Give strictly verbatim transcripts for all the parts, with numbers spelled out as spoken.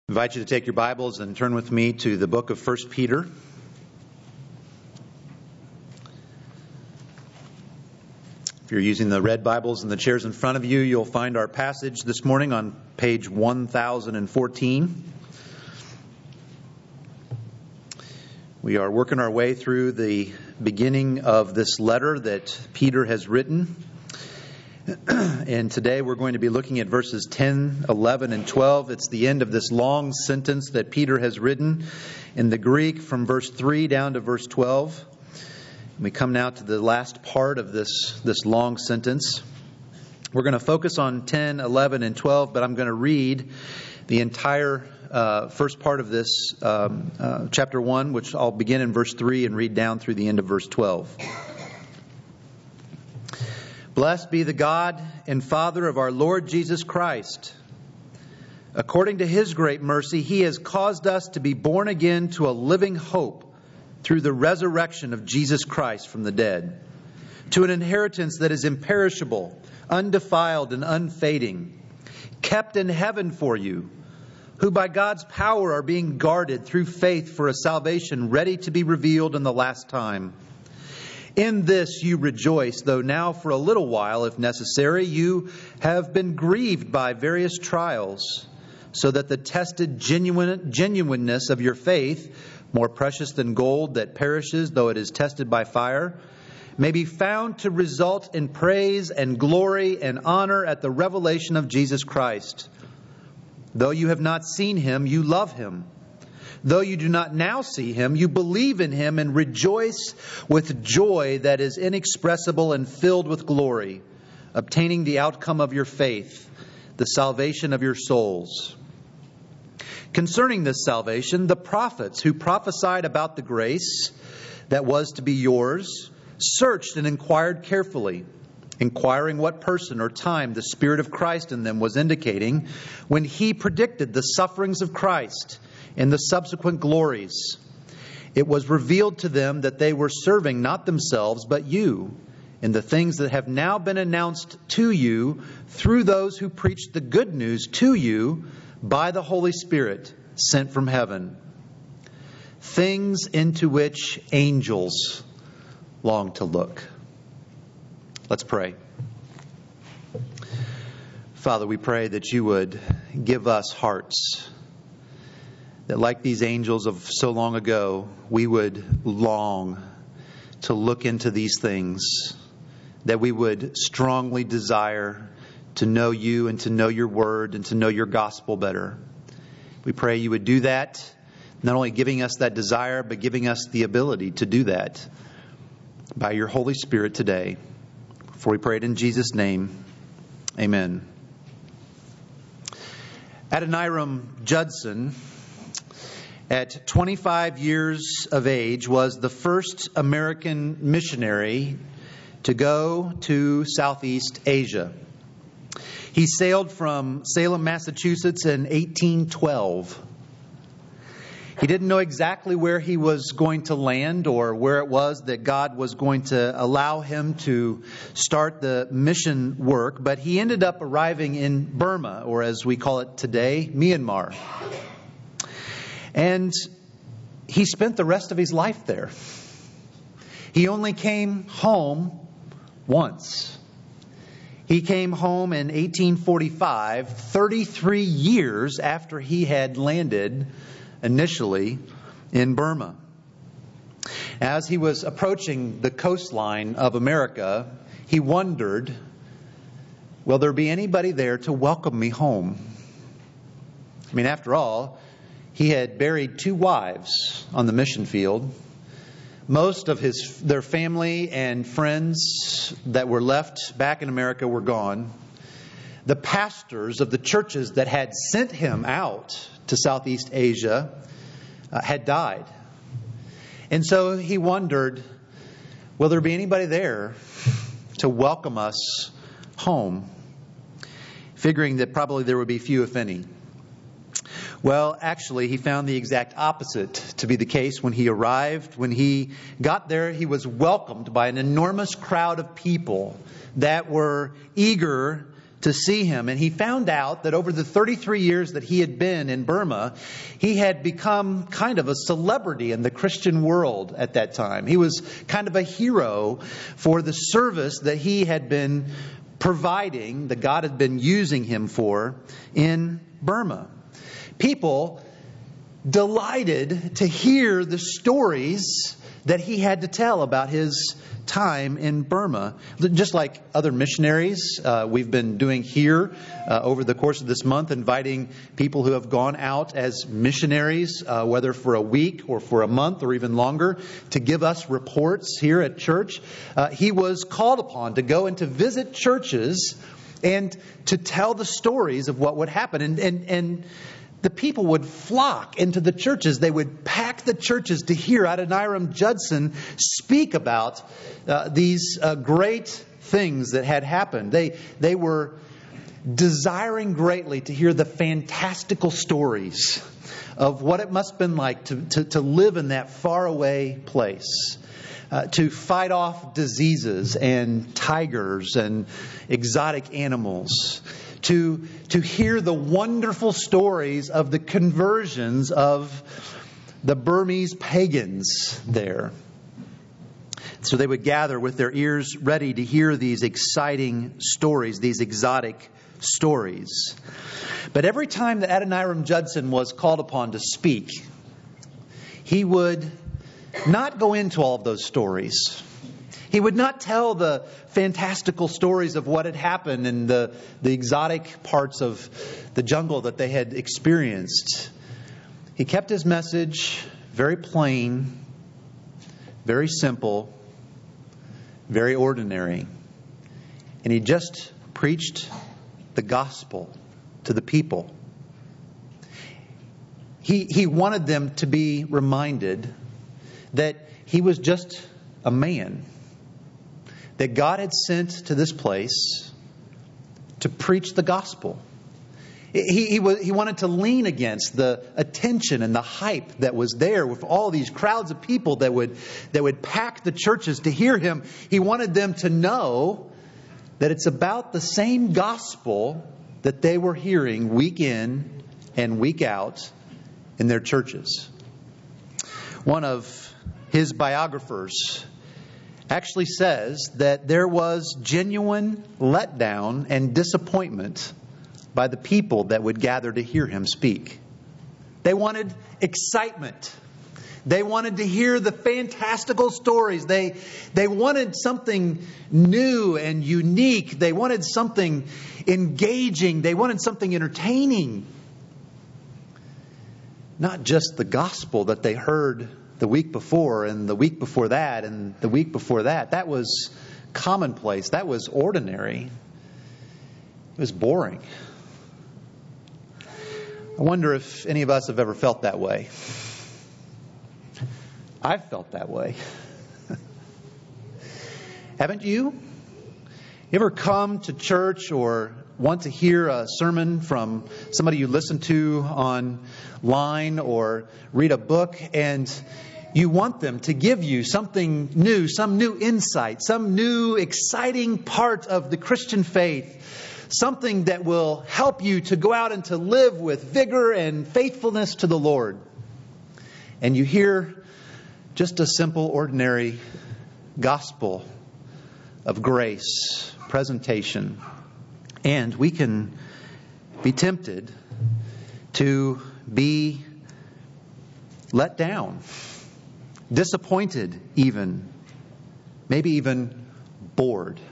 I invite you to take your Bibles and turn with me to the book of First Peter. If you're using the red Bibles in the chairs in front of you, you'll find our passage this morning on page one thousand fourteen. We are working our way through the beginning of this letter that Peter has written. And today we're going to be looking at verses ten, eleven, and twelve. It's the end of this long sentence that Peter has written in the Greek from verse three down to verse twelve. And we come now to the last part of this, this long sentence. We're going to focus on ten, eleven, and twelve, but I'm going to read the entire uh, first part of this um, uh, chapter one, which I'll begin in verse three and read down through the end of verse twelve. Blessed be the God and Father of our Lord Jesus Christ. According to His great mercy, He has caused us to be born again to a living hope through the resurrection of Jesus Christ from the dead, to an inheritance that is imperishable, undefiled, and unfading, kept in heaven for you, who by God's power are being guarded through faith for a salvation ready to be revealed in the last time. In this you rejoice, though now for a little while, if necessary, you have been grieved by various trials, so that the tested genuine, genuineness of your faith, more precious than gold that perishes, though it is tested by fire, may be found to result in praise and glory and honor at the revelation of Jesus Christ. Though you have not seen Him, you love Him. Though you do not now see Him, you believe in Him and rejoice with joy that is inexpressible and filled with glory, obtaining the outcome of your faith, the salvation of your souls. Concerning this salvation, the prophets who prophesied about the grace that was to be yours searched and inquired carefully, inquiring what person or time the Spirit of Christ in them was indicating when He predicted the sufferings of Christ and the subsequent glories. It was revealed to them that they were serving not themselves but you in the things that have now been announced to you through those who preached the good news to you by the Holy Spirit sent from heaven. Things into which angels long to look. Let's pray. Father, we pray that you would give us hearts that, like these angels of so long ago, we would long to look into these things, that we would strongly desire to know you and to know your word and to know your gospel better. We pray you would do that, not only giving us that desire, but giving us the ability to do that by your Holy Spirit today. For we pray it in Jesus' name. Amen. Adoniram Judson, at twenty-five years of age, was the first American missionary to go to Southeast Asia. He sailed from Salem, Massachusetts in eighteen twelve. He didn't know exactly where he was going to land or where it was that God was going to allow him to start the mission work, but he ended up arriving in Burma, or as we call it today, Myanmar. And he spent the rest of his life there. He only came home once. He came home in eighteen forty-five, thirty-three years after he had landed initially in Burma. As he was approaching the coastline of America, he wondered, will there be anybody there to welcome me home? I mean, after all, he had buried two wives on the mission field. Most of his their family and friends that were left back in America were gone. The pastors of the churches that had sent him out to Southeast Asia uh, had died. And so he wondered, will there be anybody there to welcome us home? Figuring that probably there would be few, if any. Well, actually, he found the exact opposite to be the case when he arrived. When he got there, he was welcomed by an enormous crowd of people that were eager to see him. And he found out that over the thirty-three years that he had been in Burma, he had become kind of a celebrity in the Christian world at that time. He was kind of a hero for the service that he had been providing, that God had been using him for in Burma. People delighted to hear the stories that he had to tell about his time in Burma. Just like other missionaries uh, we've been doing here uh, over the course of this month, inviting people who have gone out as missionaries, uh, whether for a week or for a month or even longer, to give us reports here at church. Uh, he was called upon to go and to visit churches and to tell the stories of what would happen. And, and, and the people would flock into the churches. They would pack the churches to hear Adoniram Judson speak about uh, these uh, great things that had happened. They they were desiring greatly to hear the fantastical stories of what it must have been like to, to, to live in that faraway place. Uh, to fight off diseases and tigers and exotic animals. To, to hear the wonderful stories of the conversions of the Burmese pagans there. So they would gather with their ears ready to hear these exciting stories, these exotic stories. But every time that Adoniram Judson was called upon to speak, he would not go into all of those stories. He would not tell the fantastical stories of what had happened in the, the exotic parts of the jungle that they had experienced. He kept his message very plain, very simple, very ordinary. And he just preached the gospel to the people. He, he wanted them to be reminded that he was just a man that God had sent to this place to preach the gospel. He, he, was, he wanted to lean against the attention and the hype that was there with all these crowds of people that would, that would pack the churches to hear him. He wanted them to know that it's about the same gospel that they were hearing week in and week out in their churches. One of his biographers actually says that there was genuine letdown and disappointment by the people that would gather to hear him speak. They wanted excitement. They wanted to hear the fantastical stories. They, they wanted something new and unique. They wanted something engaging. They wanted something entertaining. Not just the gospel that they heard the week before and the week before that and the week before that. That was commonplace. That was ordinary. It was boring. I wonder if any of us have ever felt that way. I've felt that way. Haven't you? You ever come to church or want to hear a sermon from somebody you listen to online or read a book, and you want them to give you something new, some new insight, some new exciting part of the Christian faith, something that will help you to go out and to live with vigor and faithfulness to the Lord. And you hear just a simple, ordinary gospel of grace, presentation. And we can be tempted to be let down, disappointed even, maybe even bored.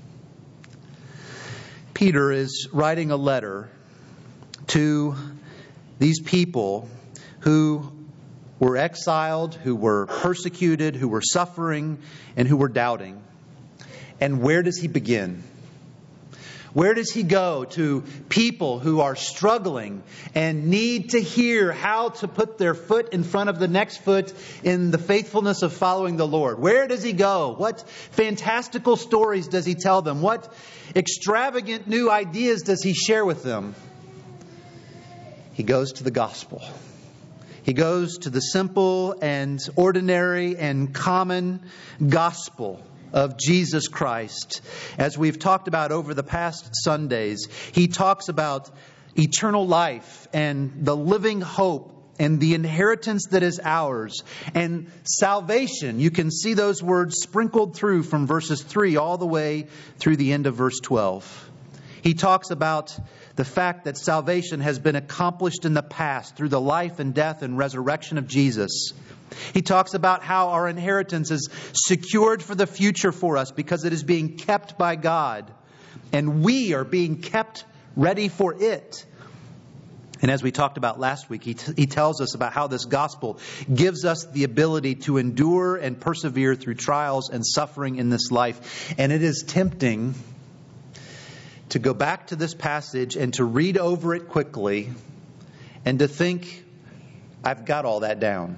Peter is writing a letter to these people who were exiled, who were persecuted, who were suffering, and who were doubting. And where does he begin? Where does he go to people who are struggling and need to hear how to put their foot in front of the next foot in the faithfulness of following the Lord? Where does he go? What fantastical stories does he tell them? What extravagant new ideas does he share with them? He goes to the gospel. He goes to the simple and ordinary and common gospel of Jesus Christ. As we've talked about over the past Sundays, He talks about eternal life and the living hope and the inheritance that is ours, and salvation. You can see those words sprinkled through from verses three all the way through the end of verse twelve. He talks about the fact that salvation has been accomplished in the past through the life and death and resurrection of Jesus. He talks about how our inheritance is secured for the future for us because it is being kept by God, and we are being kept ready for it. And as we talked about last week, he, t- he tells us about how this gospel gives us the ability to endure and persevere through trials and suffering in this life. And it is tempting to go back to this passage and to read over it quickly and to think, I've got all that down.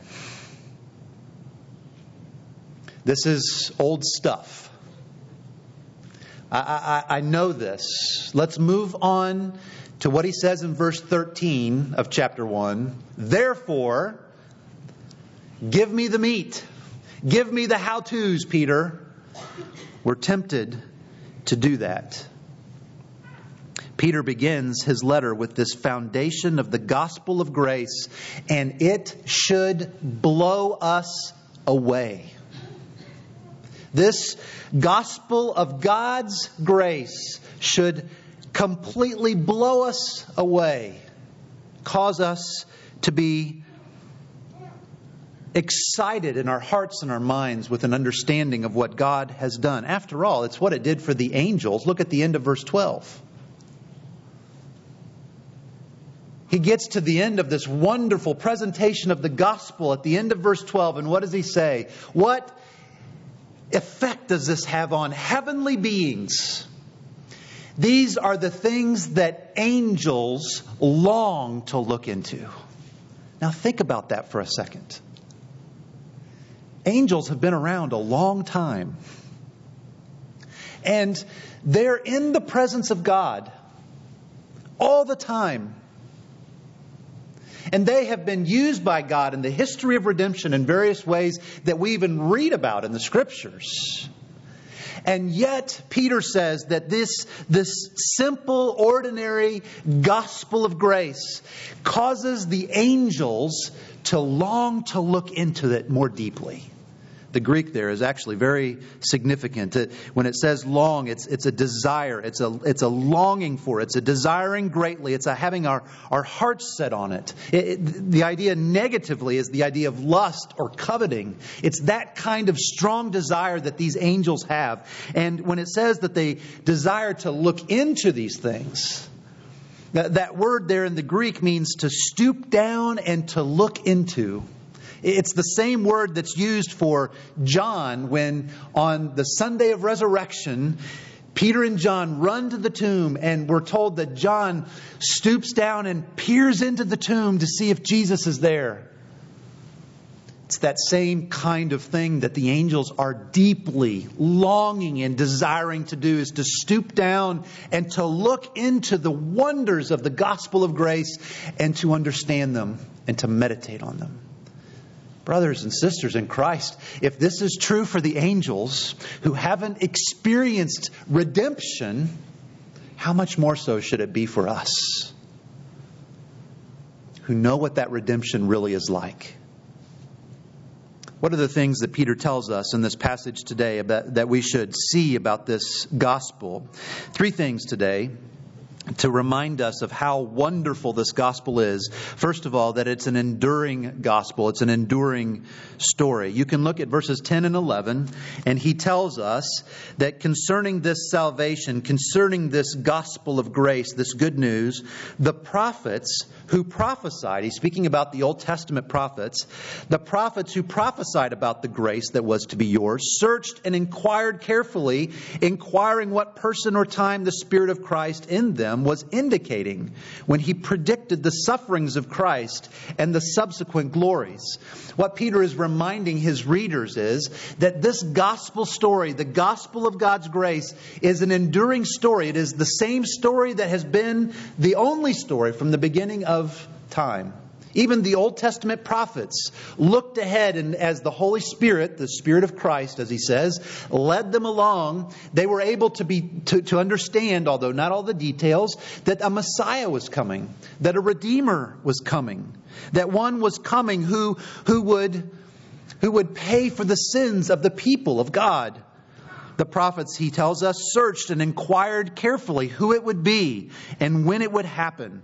This is old stuff. I, I, I know this. Let's move on to what he says in verse thirteen of chapter one. Therefore, give me the meat. Give me the how-tos, Peter. We're tempted to do that. Peter begins his letter with this foundation of the gospel of grace, and it should blow us away. This gospel of God's grace should completely blow us away, cause us to be excited in our hearts and our minds with an understanding of what God has done. After all, it's what it did for the angels. Look at the end of verse twelve. He gets to the end of this wonderful presentation of the gospel at the end of verse twelve, and what does he say? What effect does this have on heavenly beings? These are the things that angels long to look into. Now think about that for a second. Angels have been around a long time. And they're in the presence of God all the time. And they have been used by God in the history of redemption in various ways that we even read about in the Scriptures. And yet, Peter says that this, this simple, ordinary gospel of grace causes the angels to long to look into it more deeply. The Greek there is actually very significant. When it says long, it's it's a desire. It's a it's a longing for it. It's a desiring greatly. It's a having our, our hearts set on it. It, it. The idea negatively is the idea of lust or coveting. It's that kind of strong desire that these angels have. And when it says that they desire to look into these things, that, that word there in the Greek means to stoop down and to look into. It's the same word that's used for John when on the Sunday of resurrection, Peter and John run to the tomb, and we're told that John stoops down and peers into the tomb to see if Jesus is there. It's that same kind of thing that the angels are deeply longing and desiring to do, is to stoop down and to look into the wonders of the gospel of grace and to understand them and to meditate on them. Brothers and sisters in Christ, if this is true for the angels who haven't experienced redemption, how much more so should it be for us who know what that redemption really is like? What are the things that Peter tells us in this passage today about, that we should see about this gospel? Three things today to remind us of how wonderful this gospel is. First of all, that it's an enduring gospel. It's an enduring story. You can look at verses ten and eleven, and he tells us that concerning this salvation, concerning this gospel of grace, this good news, the prophets who prophesied, he's speaking about the Old Testament prophets, the prophets who prophesied about the grace that was to be yours, searched and inquired carefully, inquiring what person or time the Spirit of Christ in them was indicating when he predicted the sufferings of Christ and the subsequent glories. What Peter is reminding his readers is that this gospel story, the gospel of God's grace, is an enduring story. It is the same story that has been the only story from the beginning of time. Even the Old Testament prophets looked ahead, and as the Holy Spirit, the Spirit of Christ, as he says, led them along, they were able to be to, to understand, although not all the details, that a Messiah was coming, that a Redeemer was coming, that one was coming who who would who would pay for the sins of the people of God. The prophets, he tells us, searched and inquired carefully who it would be and when it would happen.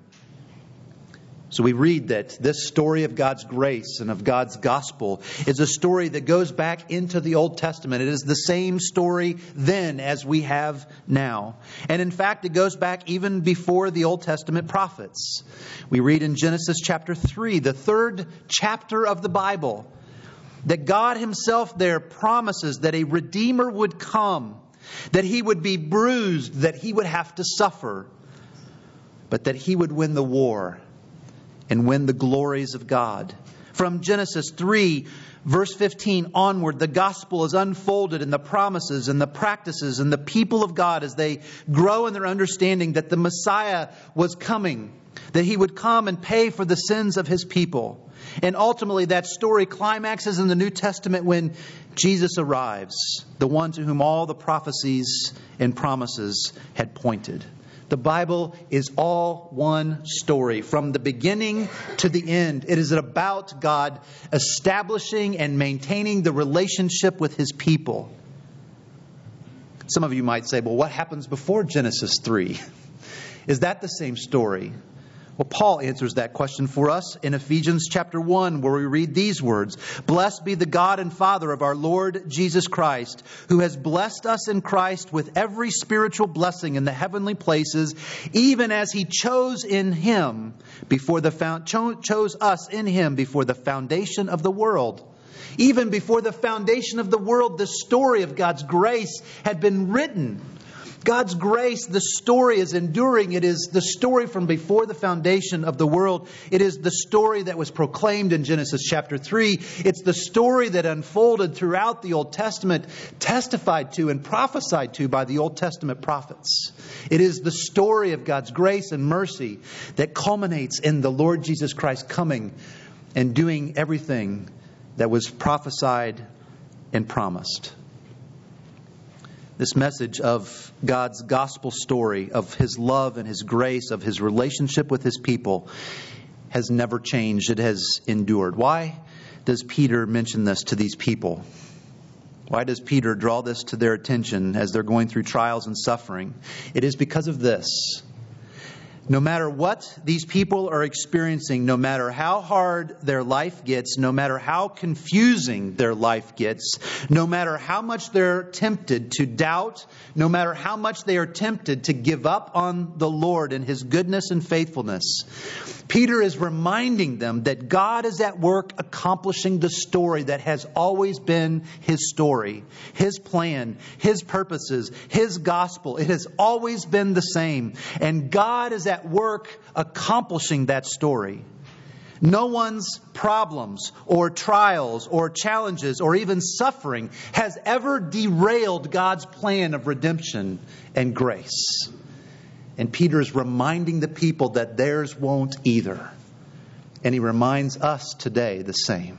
So we read that this story of God's grace and of God's gospel is a story that goes back into the Old Testament. It is the same story then as we have now. And in fact, it goes back even before the Old Testament prophets. We read in Genesis chapter three, the third chapter of the Bible, that God himself there promises that a Redeemer would come, that he would be bruised, that he would have to suffer, but that he would win the war and win the glories of God. From Genesis three, verse fifteen onward, the gospel is unfolded in the promises and the practices and the people of God as they grow in their understanding that the Messiah was coming, that he would come and pay for the sins of his people. And ultimately that story climaxes in the New Testament when Jesus arrives, the one to whom all the prophecies and promises had pointed. The Bible is all one story from the beginning to the end. It is about God establishing and maintaining the relationship with his people. Some of you might say, well, what happens before Genesis three? Is that the same story? Well, Paul answers that question for us in Ephesians chapter one, where we read these words: "Blessed be the God and Father of our Lord Jesus Christ, who has blessed us in Christ with every spiritual blessing in the heavenly places, even as he chose in him before the found, cho- chose us in him before the foundation of the world." Even before the foundation of the world, the story of God's grace had been written. God's grace, the story is enduring. It is the story from before the foundation of the world. It is the story that was proclaimed in Genesis chapter three. It's the story that unfolded throughout the Old Testament, testified to and prophesied to by the Old Testament prophets. It is the story of God's grace and mercy that culminates in the Lord Jesus Christ coming and doing everything that was prophesied and promised. This message of God's gospel story, of his love and his grace, of his relationship with his people, has never changed. It has endured. Why does Peter mention this to these people? Why does Peter draw this to their attention as they're going through trials and suffering? It is because of this. No matter what these people are experiencing, no matter how hard their life gets, no matter how confusing their life gets, no matter how much they're tempted to doubt, no matter how much they are tempted to give up on the Lord and his goodness and faithfulness, Peter is reminding them that God is at work accomplishing the story that has always been his story, his plan, his purposes, his gospel. It has always been the same. And God is at work accomplishing that story. No one's problems or trials or challenges or even suffering has ever derailed God's plan of redemption and grace. And Peter is reminding the people that theirs won't either. And he reminds us today the same.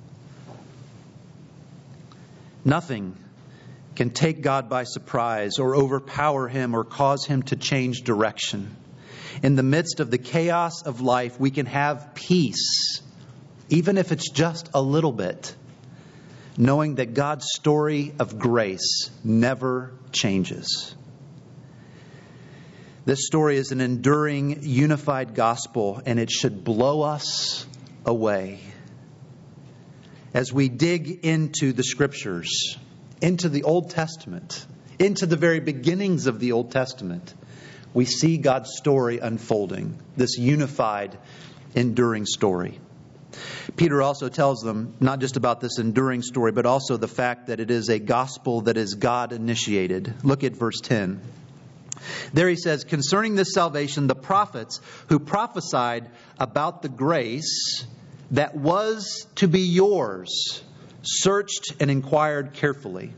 Nothing can take God by surprise or overpower him or cause him to change direction. In the midst of the chaos of life, we can have peace, even if it's just a little bit, knowing that God's story of grace never changes. This story is an enduring, unified gospel, and it should blow us away. As we dig into the Scriptures, into the Old Testament, into the very beginnings of the Old Testament, we see God's story unfolding, this unified, enduring story. Peter also tells them not just about this enduring story, but also the fact that it is a gospel that is God-initiated. Look at verse ten. There he says, "Concerning this salvation, the prophets who prophesied about the grace that was to be yours searched and inquired carefully."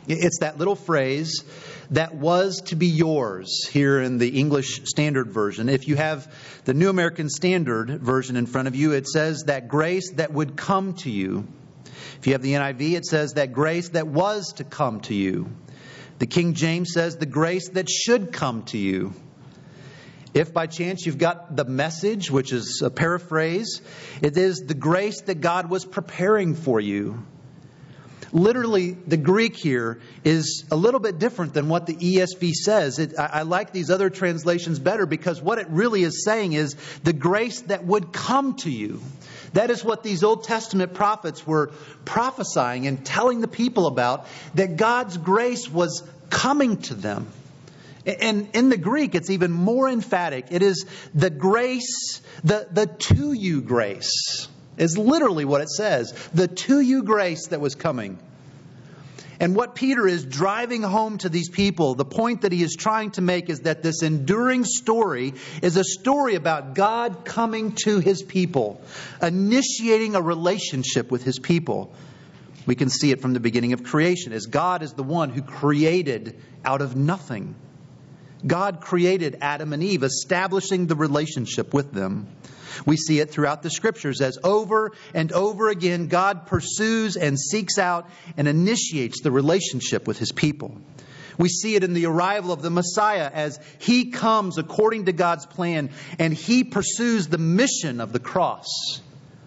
It's that little phrase, that was to be yours, here in the English Standard Version. If you have the New American Standard Version in front of you, it says that grace that would come to you. If you have the N I V, it says that grace that was to come to you. The King James says the grace that should come to you. If by chance you've got the Message, which is a paraphrase, it is the grace that God was preparing for you. Literally, the Greek here is a little bit different than what the E S V says. It, I, I like these other translations better because what it really is saying is the grace that would come to you. That is what these Old Testament prophets were prophesying and telling the people about, that God's grace was coming to them. And in the Greek, it's even more emphatic. It is the grace, the, the to you grace is literally what it says. The to you grace that was coming. And what Peter is driving home to these people, the point that he is trying to make is that this enduring story is a story about God coming to His people, initiating a relationship with His people. We can see it from the beginning of creation, as God is the one who created out of nothing. God created Adam and Eve, establishing the relationship with them. We see it throughout the Scriptures as over and over again God pursues and seeks out and initiates the relationship with His people. We see it in the arrival of the Messiah as He comes according to God's plan and He pursues the mission of the cross.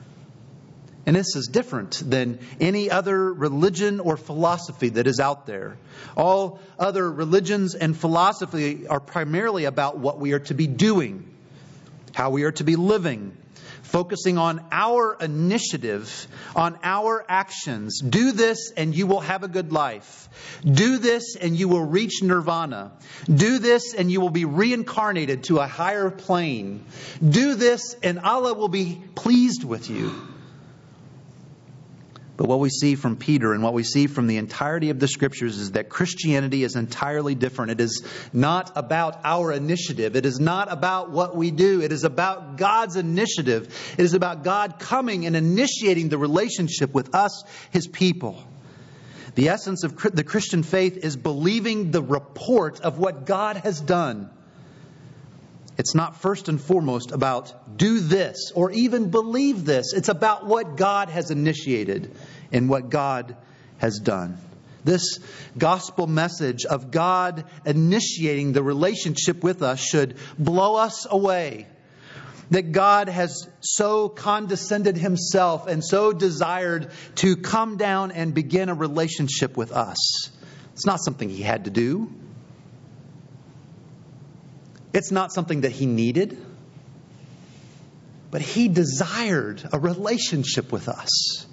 And this is different than any other religion or philosophy that is out there. All other religions and philosophy are primarily about what we are to be doing, how we are to be living, focusing on our initiative, on our actions. Do this and you will have a good life. Do this and you will reach nirvana. Do this and you will be reincarnated to a higher plane. Do this and Allah will be pleased with you. But what we see from Peter and what we see from the entirety of the Scriptures is that Christianity is entirely different. It is not about our initiative. It is not about what we do. It is about God's initiative. It is about God coming and initiating the relationship with us, His people. The essence of the Christian faith is believing the report of what God has done. It's not first and foremost about do this or even believe this. It's about what God has initiated and what God has done. This gospel message of God initiating the relationship with us should blow us away. That God has so condescended Himself and so desired to come down and begin a relationship with us. It's not something He had to do. It's not something that He needed, but He desired a relationship with us.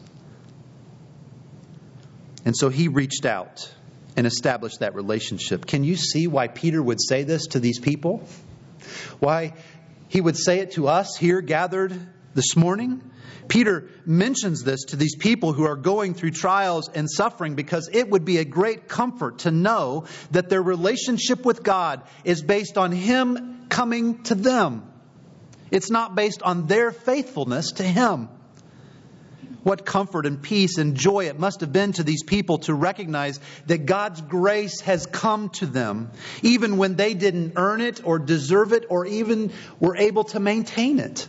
And so He reached out and established that relationship. Can you see why Peter would say this to these people? Why he would say it to us here gathered this morning? Peter mentions this to these people who are going through trials and suffering because it would be a great comfort to know that their relationship with God is based on Him coming to them. It's not based on their faithfulness to Him. What comfort and peace and joy it must have been to these people to recognize that God's grace has come to them, even when they didn't earn it or deserve it or even were able to maintain it.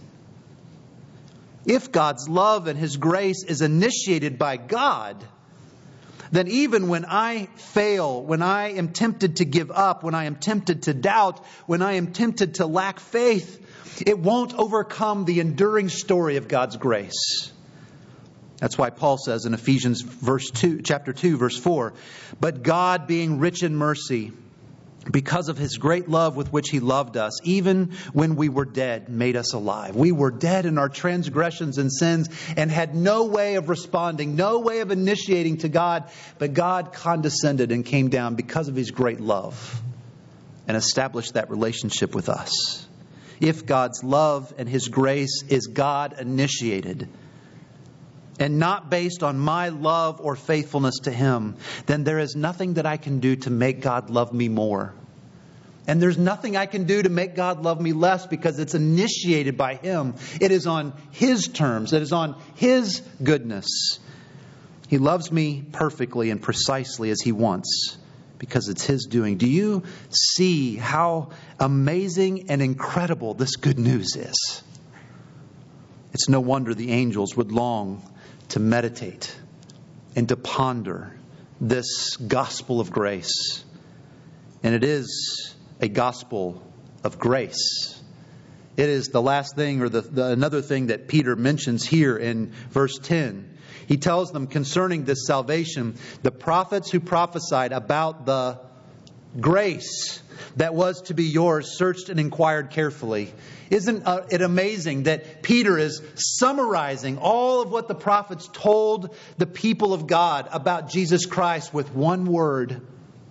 If God's love and His grace is initiated by God, then even when I fail, when I am tempted to give up, when I am tempted to doubt, when I am tempted to lack faith, it won't overcome the enduring story of God's grace. That's why Paul says in Ephesians verse two, chapter two, verse four, "But God, being rich in mercy, because of His great love with which He loved us, even when we were dead, made us alive." We were dead in our transgressions and sins and had no way of responding, no way of initiating to God. But God condescended and came down because of His great love and established that relationship with us. If God's love and His grace is God initiated and not based on my love or faithfulness to Him, then there is nothing that I can do to make God love me more. And there's nothing I can do to make God love me less because it's initiated by Him. It is on His terms. It is on His goodness. He loves me perfectly and precisely as He wants, because it's His doing. Do you see how amazing and incredible this good news is? It's no wonder the angels would long to meditate and to ponder this gospel of grace. And it is a gospel of grace. It is the last thing, or the, the another thing that Peter mentions here in verse ten. He tells them concerning this salvation, the prophets who prophesied about the grace that was to be yours searched and inquired carefully. Isn't it amazing that Peter is summarizing all of what the prophets told the people of God about Jesus Christ with one word: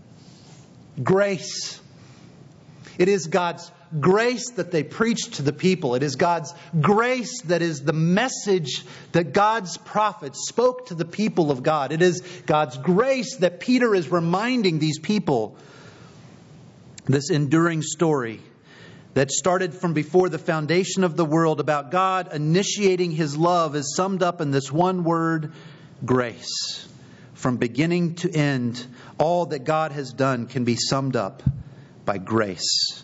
grace. It is God's grace that they preach to the people. It is God's grace that is the message that God's prophets spoke to the people of God. It is God's grace that Peter is reminding these people. This enduring story that started from before the foundation of the world about God initiating His love is summed up in this one word: grace. From beginning to end, all that God has done can be summed up by grace.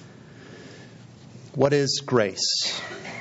What is grace?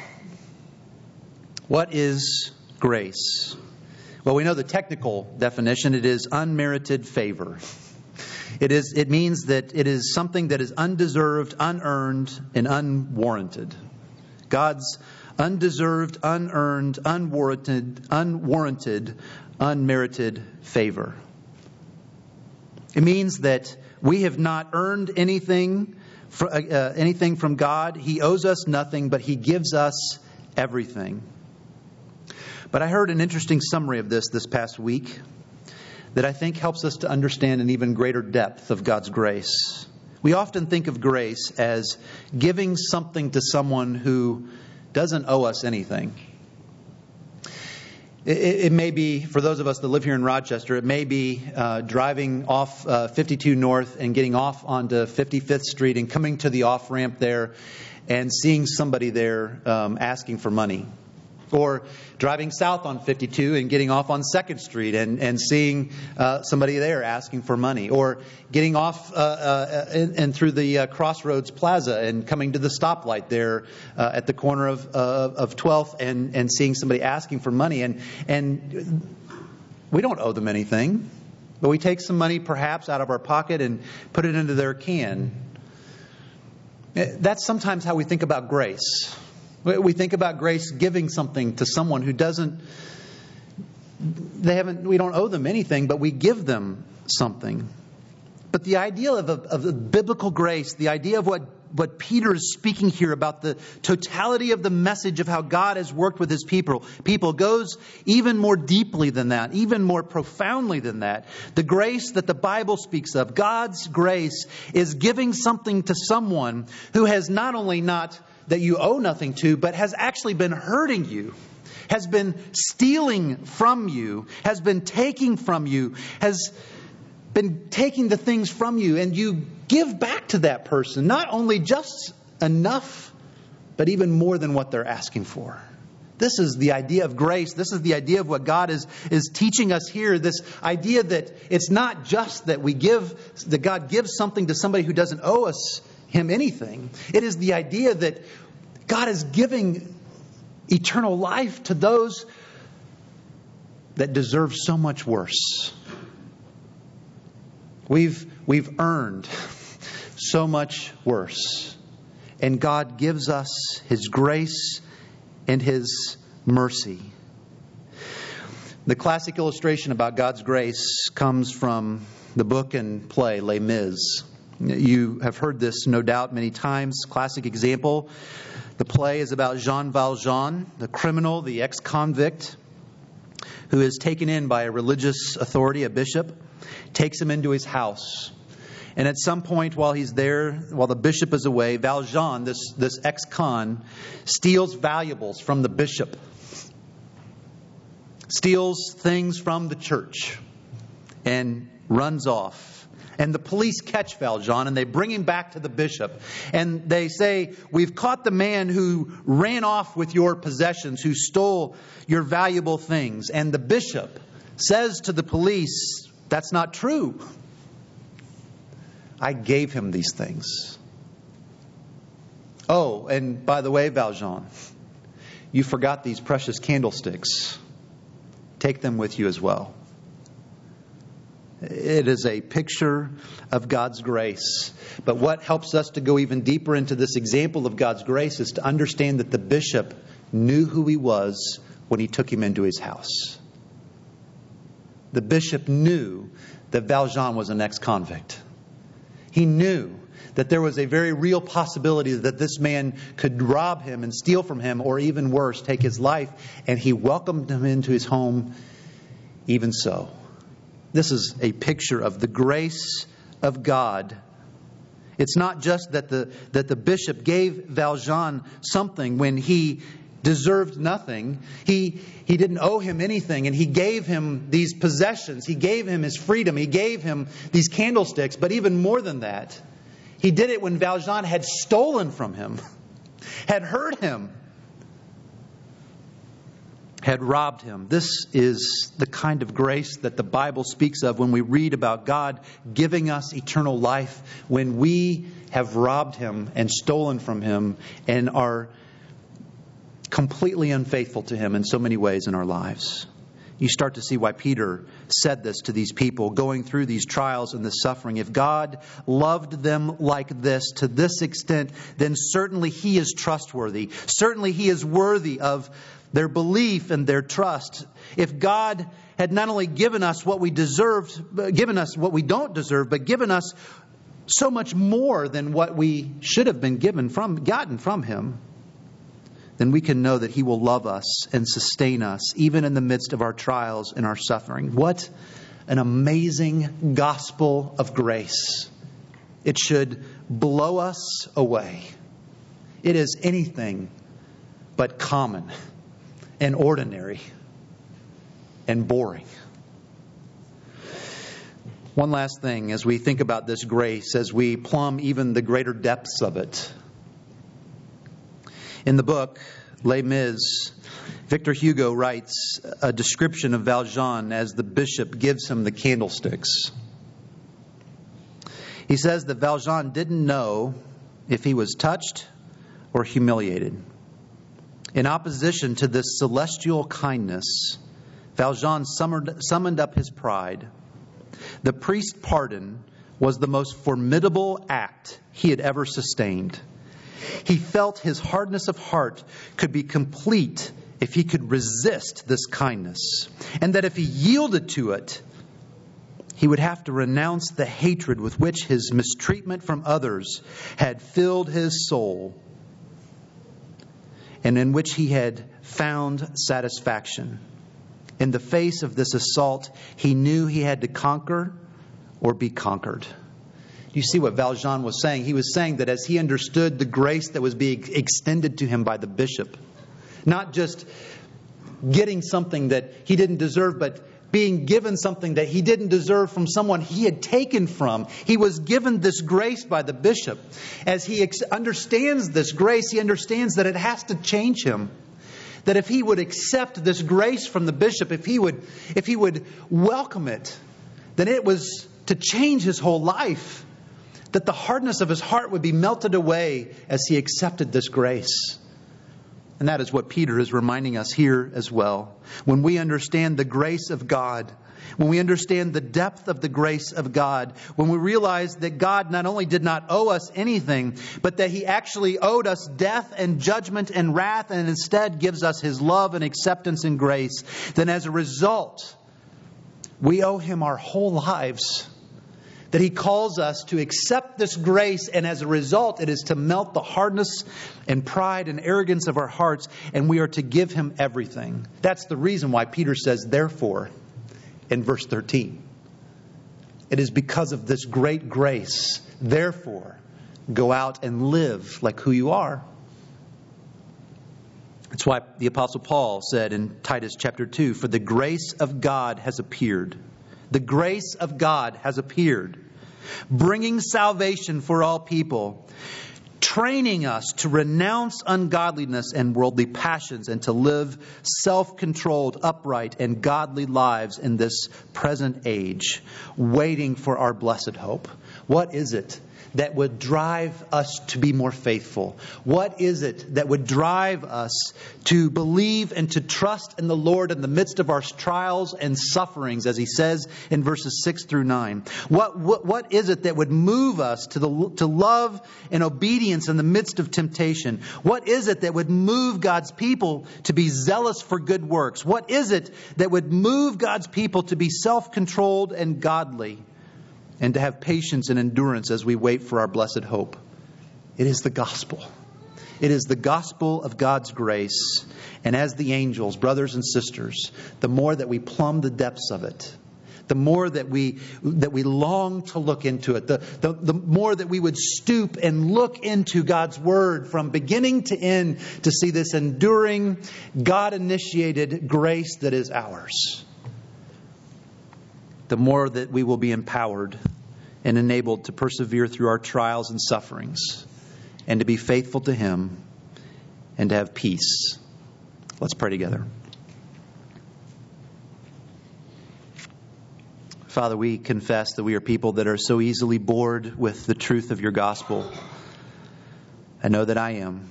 What is grace? Well, we know the technical definition. It is unmerited favor. It is. It means that it is something that is undeserved, unearned, and unwarranted. God's undeserved, unearned, unwarranted, unwarranted, unmerited favor. It means that we have not earned anything, uh, anything from God. He owes us nothing, but He gives us everything. But I heard an interesting summary of this this past week that I think helps us to understand an even greater depth of God's grace. We often think of grace as giving something to someone who doesn't owe us anything. It, it may be, for those of us that live here in Rochester, it may be uh, driving off uh, fifty-two North and getting off onto fifty-fifth Street and coming to the off-ramp there and seeing somebody there um, asking for money. Or driving south on fifty-two and getting off on second Street and, and seeing uh, somebody there asking for money. Or getting off uh, uh, and, and through the uh, Crossroads Plaza and coming to the stoplight there uh, at the corner of uh, of twelfth and, and seeing somebody asking for money. And, and we don't owe them anything, but we take some money perhaps out of our pocket and put it into their can. That's sometimes how we think about grace. We think about grace giving something to someone who doesn't, they haven't, we don't owe them anything, but we give them something. But the idea of, a, of a biblical grace, the idea of what, what Peter is speaking here about the totality of the message of how God has worked with His people, people goes even more deeply than that, even more profoundly than that. The grace that the Bible speaks of, God's grace, is giving something to someone who has not only not that you owe nothing to, but has actually been hurting you, has been stealing from you, has been taking from you, has been taking the things from you, and you give back to that person not only just enough, but even more than what they're asking for. This is the idea of grace. This is the idea of what God is, is teaching us here. This idea that it's not just that we give, that God gives something to somebody who doesn't owe us Him anything. It is the idea that God is giving eternal life to those that deserve so much worse. We've we've earned so much worse. And God gives us His grace and His mercy. The classic illustration about God's grace comes from the book and play Les Mis. You have heard this, no doubt, many times. Classic example. The play is about Jean Valjean, the criminal, the ex-convict, who is taken in by a religious authority, a bishop, takes him into his house. And at some point while he's there, while the bishop is away, Valjean, this, this ex-con, steals valuables from the bishop. Steals things from the church and runs off. And the police catch Valjean and they bring him back to the bishop. And they say, "We've caught the man who ran off with your possessions, who stole your valuable things." And the bishop says to the police, "That's not true. I gave him these things. Oh, and by the way, Valjean, you forgot these precious candlesticks. Take them with you as well." It is a picture of God's grace. But what helps us to go even deeper into this example of God's grace is to understand that the bishop knew who he was when he took him into his house. The bishop knew that Valjean was an ex-convict. He knew that there was a very real possibility that this man could rob him and steal from him, or even worse, take his life. And he welcomed him into his home even so. This is a picture of the grace of God. It's not just that the that the bishop gave Valjean something when he deserved nothing. He he didn't owe him anything, and he gave him these possessions. He gave him his freedom. He gave him these candlesticks. But even more than that, he did it when Valjean had stolen from him, had hurt him, had robbed him. This is the kind of grace that the Bible speaks of when we read about God giving us eternal life, when we have robbed Him and stolen from Him and are completely unfaithful to Him in so many ways in our lives. You start to see why Peter said this to these people going through these trials and this suffering. If God loved them like this, to this extent, then certainly He is trustworthy. Certainly He is worthy of their belief and their trust. If God had not only given us what we deserved, given us what we don't deserve, but given us so much more than what we should have been given from, gotten from Him, then we can know that He will love us and sustain us even in the midst of our trials and our suffering. What an amazing gospel of grace. It should blow us away. It is anything but common and ordinary and boring. One last thing as we think about this grace, as we plumb even the greater depths of it. In the book, Les Mis, Victor Hugo writes a description of Valjean as the bishop gives him the candlesticks. He says that Valjean didn't know if he was touched or humiliated. In opposition to this celestial kindness, Valjean summoned, summoned up his pride. The priest's pardon was the most formidable act he had ever sustained. He felt his hardness of heart could be complete if he could resist this kindness, and that if he yielded to it, he would have to renounce the hatred with which his mistreatment from others had filled his soul, and in which he had found satisfaction. In the face of this assault, he knew he had to conquer or be conquered. You see what Valjean was saying? He was saying that as he understood the grace that was being extended to him by the bishop, not just getting something that he didn't deserve, but being given something that he didn't deserve from someone he had taken from. He was given this grace by the bishop. As he ex- understands this grace, he understands that it has to change him. That if he would accept this grace from the bishop, if he would, if he would welcome it, then it was to change his whole life. That the hardness of his heart would be melted away as he accepted this grace. And that is what Peter is reminding us here as well. When we understand the grace of God, when we understand the depth of the grace of God, when we realize that God not only did not owe us anything, but that He actually owed us death and judgment and wrath, and instead gives us His love and acceptance and grace, then as a result, we owe Him our whole lives. That He calls us to accept this grace, and as a result, it is to melt the hardness and pride and arrogance of our hearts, and we are to give Him everything. That's the reason why Peter says, therefore, in verse thirteen. It is because of this great grace, therefore, go out and live like who you are. That's why the Apostle Paul said in Titus chapter two, for the grace of God has appeared. The grace of God has appeared, bringing salvation for all people, training us to renounce ungodliness and worldly passions and to live self-controlled, upright, and godly lives in this present age, waiting for our blessed hope. What is it that would drive us to be more faithful? What is it that would drive us to believe and to trust in the Lord in the midst of our trials and sufferings, as He says in verses six through nine? What, what, what is it that would move us to, the, to love and obedience in the midst of temptation? What is it that would move God's people to be zealous for good works? What is it that would move God's people to be self-controlled and godly, and to have patience and endurance as we wait for our blessed hope? It is the gospel. It is the gospel of God's grace. And as the angels, brothers and sisters, the more that we plumb the depths of it, the more that we that we long to look into it, the, the, the more that we would stoop and look into God's Word from beginning to end to see this enduring, God-initiated grace that is ours, the more that we will be empowered and enabled to persevere through our trials and sufferings and to be faithful to Him and to have peace. Let's pray together. Father, we confess that we are people that are so easily bored with the truth of Your gospel. I know that I am.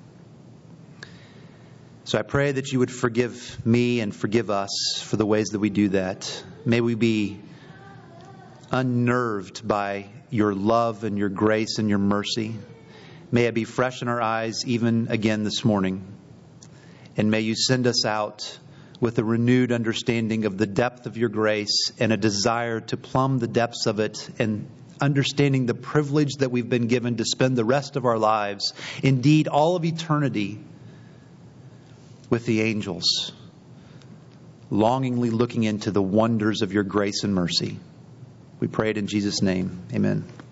So I pray that You would forgive me and forgive us for the ways that we do that. May we be unnerved by Your love and Your grace and Your mercy. May it be fresh in our eyes even again this morning. And may You send us out with a renewed understanding of the depth of Your grace and a desire to plumb the depths of it, and understanding the privilege that we've been given to spend the rest of our lives, indeed all of eternity, with the angels, longingly looking into the wonders of Your grace and mercy. We pray it in Jesus' name. Amen.